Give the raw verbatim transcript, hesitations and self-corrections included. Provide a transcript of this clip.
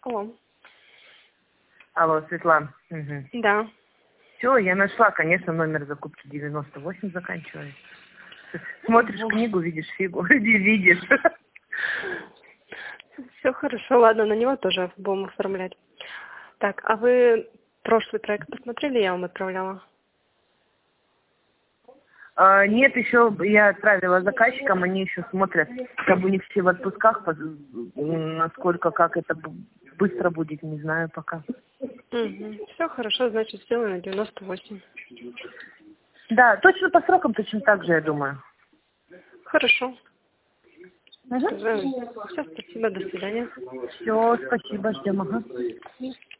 Алло. Алло, Светлана. Угу. Да. Все, я нашла, конечно, номер закупки девяносто восемь заканчивается. Смотришь Ого. книгу, видишь фигу, не видишь. Все хорошо, ладно, на него тоже будем оформлять. Так, а вы прошлый проект посмотрели, я вам отправляла? А, нет, еще я отправила заказчикам, они еще смотрят, как у них все в отпусках, насколько, как это быстро будет, не знаю пока. Угу. Все хорошо, значит, сделаем на девяносто восемь. Да, точно по срокам, точно так же, я думаю. Хорошо. Угу. Все, спасибо, до свидания. Все, спасибо, ждем, ага.